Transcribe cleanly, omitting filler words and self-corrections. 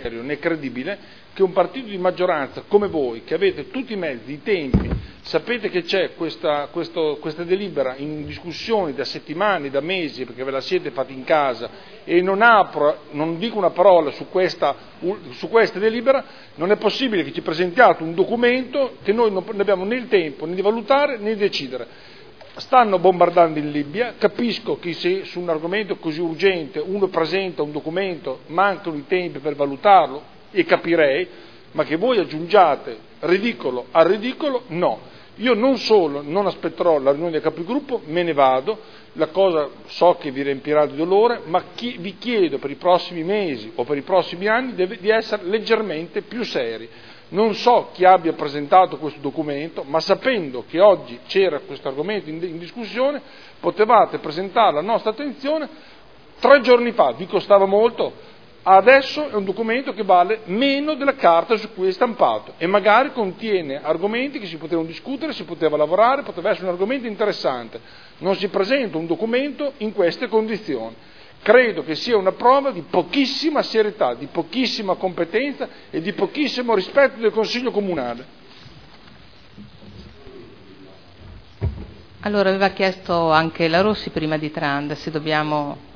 serio né credibile che un partito di maggioranza come voi, che avete tutti i mezzi, i tempi, sapete che c'è questa delibera in discussione da settimane, da mesi, perché ve la siete fatti in casa, e non dico una parola su questa delibera, non è possibile che ci presentiate un documento che noi non abbiamo né il tempo né di valutare né di decidere. Stanno bombardando in Libia, capisco che se su un argomento così urgente uno presenta un documento mancano i tempi per valutarlo, e capirei, ma che voi aggiungiate ridicolo a ridicolo, no. Io non solo non aspetterò la riunione del capigruppo, me ne vado, la cosa so che vi riempirà di dolore, ma vi chiedo per i prossimi mesi o per i prossimi anni di essere leggermente più seri. Non so chi abbia presentato questo documento, ma sapendo che oggi c'era questo argomento in discussione, potevate presentarlo alla nostra attenzione 3 giorni fa, vi costava molto. Adesso è un documento che vale meno della carta su cui è stampato e magari contiene argomenti che si potevano discutere, si poteva lavorare, poteva essere un argomento interessante. Non si presenta un documento in queste condizioni. Credo che sia una prova di pochissima serietà, di pochissima competenza e di pochissimo rispetto del Consiglio Comunale. Allora, aveva chiesto anche la Rossi prima di Tranda se dobbiamo